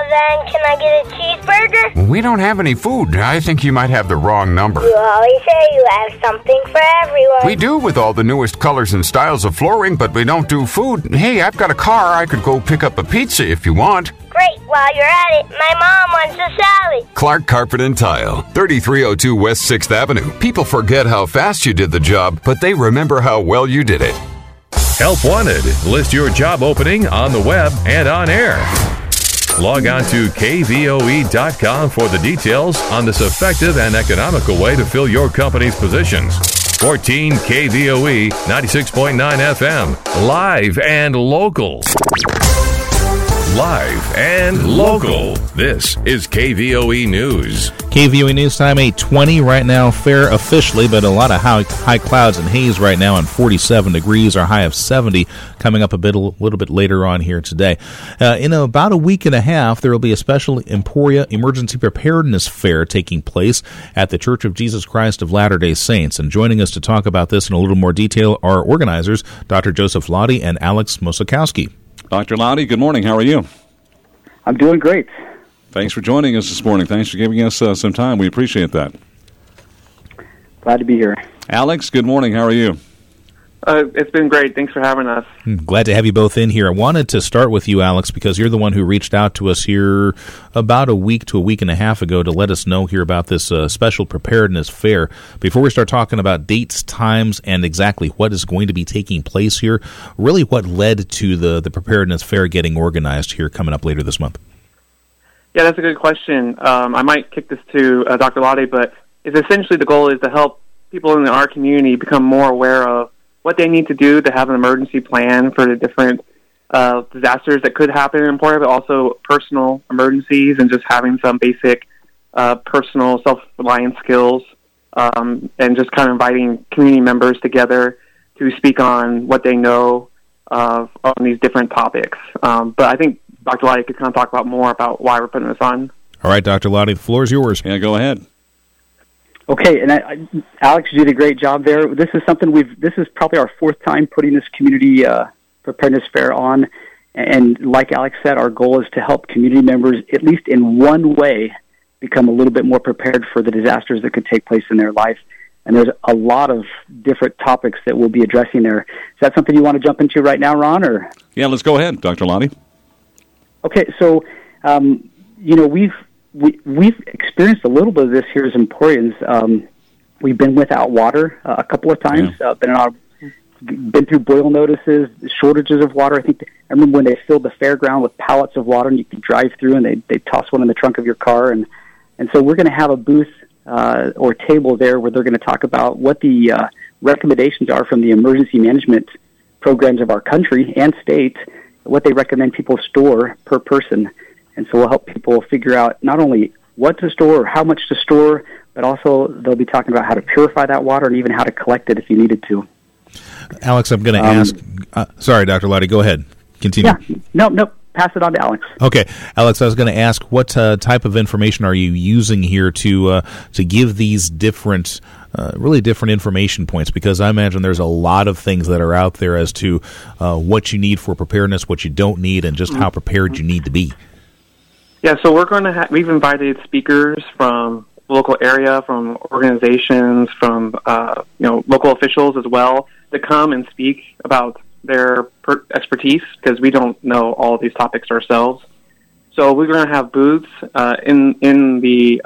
then can I get a cheeseburger? We don't have any food. I think you might have the wrong number. You always say you have something for everyone. We do with all the newest colors and styles of flooring, but we don't do food. Hey, I've got a car. I could go pick up a pizza if you want. Great, while you're at it, my mom wants a salad. Clark Carpet and Tile, 3302 West 6th Avenue. People forget how fast you did the job, but they remember how well you did it. Help Wanted. List your job opening on the web and on air. Log on to kvoe.com for the details on this effective and economical way to fill your company's positions. 14 KVOE 96.9 FM. Live and local. Live and local. This is KVOE News. KVOE News time, 8:20 right now, fair officially, but a lot of high clouds and haze right now, and 47 degrees, our high of 70, coming up a little bit later on here today. In about a week and a half, there will be a special Emporia Emergency Preparedness Fair taking place at the Church of Jesus Christ of Latter-day Saints. And joining us to talk about this in a little more detail are organizers Dr. Joseph Lottie and Alex Mosakowski. Dr. Lottie, good morning. How are you? I'm doing great. Thanks for joining us this morning. Thanks for giving us some time. We appreciate that. Glad to be here. Alex, good morning. How are you? It's been great. Thanks for having us. Glad to have you both in here. I wanted to start with you, Alex, because you're the one who reached out to us here about a week to a week and a half ago to let us know here about this special preparedness fair. Before we start talking about dates, times, and exactly what is going to be taking place here, really what led to the preparedness fair getting organized here coming up later this month? Yeah, that's a good question. I might kick this to Dr. Lottie, but it's essentially the goal is to help people in our community become more aware of what they need to do to have an emergency plan for the different disasters that could happen in Emporia, but also personal emergencies and just having some basic personal self-reliance skills, and just kind of inviting community members together to speak on what they know on these different topics. But I think Dr. Lottie could kind of talk about more about why we're putting this on. All right, Dr. Lottie, the floor is yours. Yeah, go ahead. Okay, and Alex, you did a great job there. This is something this is probably our fourth time putting this community preparedness fair on. And like Alex said, our goal is to help community members, at least in one way, become a little bit more prepared for the disasters that could take place in their life. And there's a lot of different topics that we'll be addressing there. Is that something you want to jump into right now, Ron? Or Yeah, let's go ahead, Dr. Lottie. Okay, so we've experienced a little bit of this here as Emporians. We've been without water a couple of times. Yeah. Been through boil notices, shortages of water. I remember when they filled the fairground with pallets of water, and you could drive through, and they toss one in the trunk of your car. And so we're going to have a booth or table there where they're going to talk about what the recommendations are from the emergency management programs of our country and state, what they recommend people store per person. And so we'll help people figure out not only what to store or how much to store, but also they'll be talking about how to purify that water and even how to collect it if you needed to. Alex, I'm going to ask... sorry, Dr. Lottie, go ahead. Continue. Yeah, no, pass it on to Alex. Okay. Alex, I was going to ask, what type of information are you using here to give these different... really different information points, because I imagine there's a lot of things that are out there as to what you need for preparedness, what you don't need, and just how prepared you need to be. Yeah, so we're going to we've invited speakers from the local area, from organizations, from local officials as well, to come and speak about their expertise, because we don't know all of these topics ourselves. So we're going to have booths in the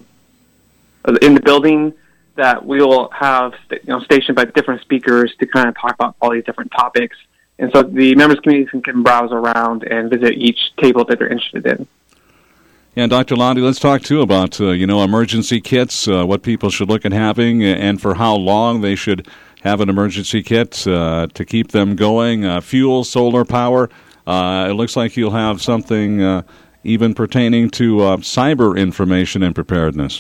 building that we will have stationed by different speakers to kind of talk about all these different topics. And so the members communities can browse around and visit each table that they're interested in. Yeah, Dr. Lottie, let's talk, too, about, emergency kits, what people should look at having, and for how long they should have an emergency kit to keep them going. Fuel, solar power. It looks like you'll have something even pertaining to cyber information and preparedness.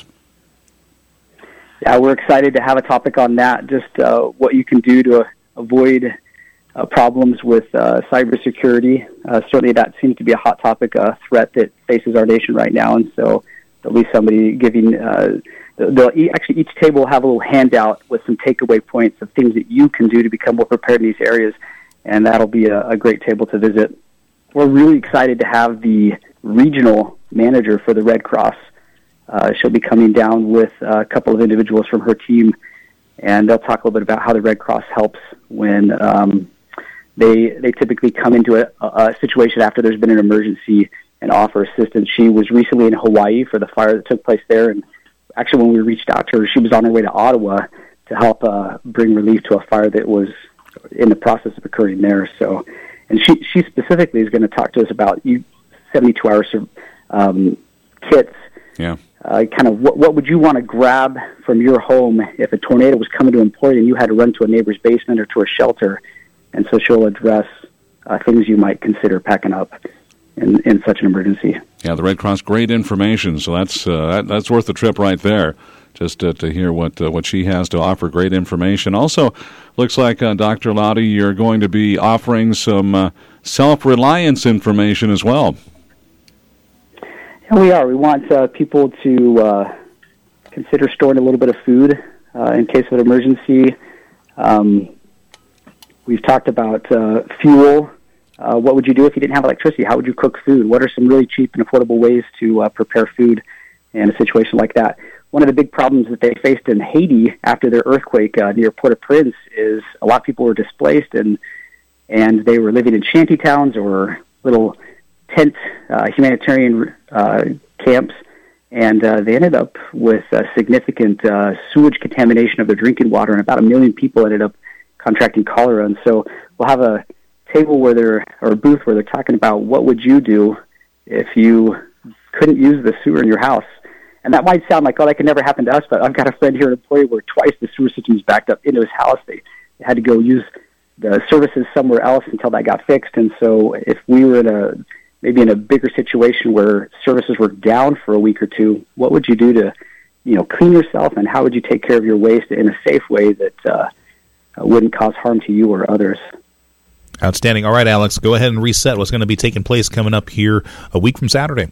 Yeah, we're excited to have a topic on that, just what you can do to avoid problems with cybersecurity. Certainly that seems to be a hot topic, a threat that faces our nation right now. And so there'll be somebody giving, actually each table will have a little handout with some takeaway points of things that you can do to become more prepared in these areas. And that'll be a great table to visit. We're really excited to have the regional manager for the Red Cross. She'll be coming down with a couple of individuals from her team, and they'll talk a little bit about how the Red Cross helps when they typically come into a situation after there's been an emergency and offer assistance. She was recently in Hawaii for the fire that took place there, and actually when we reached out to her, she was on her way to Ottawa to help bring relief to a fire that was in the process of occurring there. So, and she specifically is going to talk to us about 72-hour kits. Yeah. Kind of what would you want to grab from your home if a tornado was coming to an employee and you had to run to a neighbor's basement or to a shelter? And so she'll address things you might consider packing up in such an emergency. Yeah, the Red Cross, great information. So that's worth the trip right there, just to hear what she has to offer. Great information. Also, looks like, Dr. Lottie, you're going to be offering some self-reliance information as well. Yeah, we are. We want people to consider storing a little bit of food in case of an emergency. We've talked about fuel. What would you do if you didn't have electricity? How would you cook food? What are some really cheap and affordable ways to prepare food in a situation like that? One of the big problems that they faced in Haiti after their earthquake near Port-au-Prince is a lot of people were displaced, and they were living in shanty towns or little tent humanitarian camps, and they ended up with significant sewage contamination of their drinking water, and about 1 million people ended up contracting cholera. And so we'll have a table or a booth where they're talking about what would you do if you couldn't use the sewer in your house. And that might sound like, oh, that could never happen to us, but I've got a friend here, an employee, where twice the sewer system was backed up into his house. They had to go use the services somewhere else until that got fixed. And so if we were maybe in a bigger situation where services were down for a week or two, what would you do to, clean yourself, and how would you take care of your waste in a safe way that wouldn't cause harm to you or others? Outstanding. All right, Alex, go ahead and reset what's going to be taking place coming up here a week from Saturday.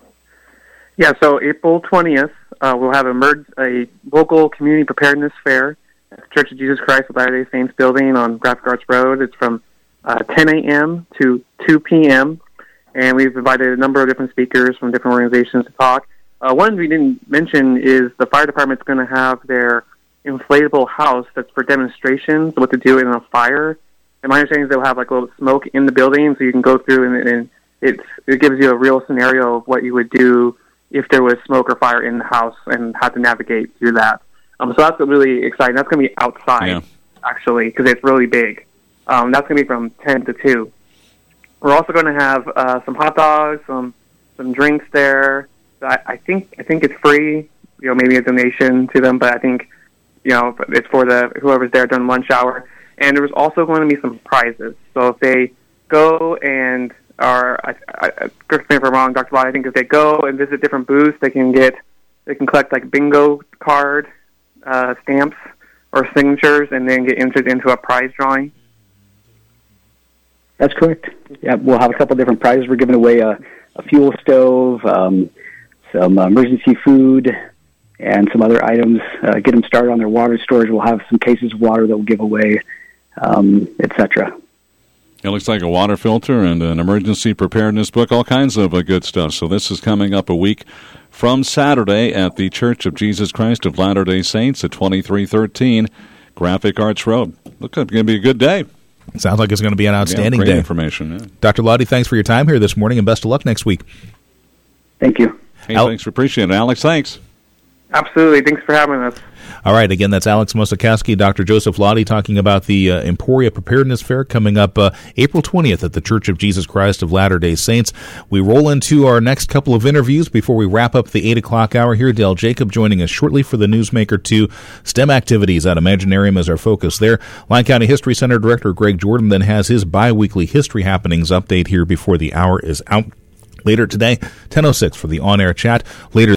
Yeah, so April 20th, we'll have a local community preparedness fair at the Church of Jesus Christ of Latter-day Saints building on Graphic Arts Road. It's from 10 a.m. to 2 p.m., and we've invited a number of different speakers from different organizations to talk. One we didn't mention is the fire department's going to have their inflatable house that's for demonstrations, what to do in a fire. And my understanding is they'll have like a little smoke in the building, so you can go through and it gives you a real scenario of what you would do if there was smoke or fire in the house and how to navigate through that. So that's really exciting. That's going to be outside, actually, because it's really big. That's going to be from 10 to 2. We're also going to have some hot dogs, some drinks there. I think it's free, maybe a donation to them, but I think it's for whoever's there during lunch hour. And there was also going to be some prizes. So if they go and correct me if I'm wrong, Dr. Lott, I think if they go and visit different booths, they can collect like bingo card stamps or signatures, and then get entered into a prize drawing. That's correct. Yeah, we'll have a couple different prizes. We're giving away a fuel stove, some emergency food, and some other items. Get them started on their water storage. We'll have some cases of water that we'll give away, etc. It looks like a water filter and an emergency preparedness book, all kinds of good stuff. So this is coming up a week from Saturday at the Church of Jesus Christ of Latter-day Saints at 2313 Graphic Arts Road. Looks like it's going to be a good day. Sounds like it's going to be an outstanding great day. Information. Yeah. Dr. Lottie, thanks for your time here this morning, and best of luck next week. Thank you. Hey, thanks for appreciating it. Alex, thanks. Absolutely. Thanks for having us. All right. Again, that's Alex Mosakowski, Dr. Joseph Lottie talking about the Emporia Preparedness Fair coming up April 20th at the Church of Jesus Christ of Latter-day Saints. We roll into our next couple of interviews before we wrap up the 8 o'clock hour here. Dale Jacob joining us shortly for the Newsmaker 2. STEM activities at Imaginarium is our focus there. Lyon County History Center Director Greg Jordan then has his bi-weekly history happenings update here before the hour is out. Later today, 10:06 for the on-air chat. Later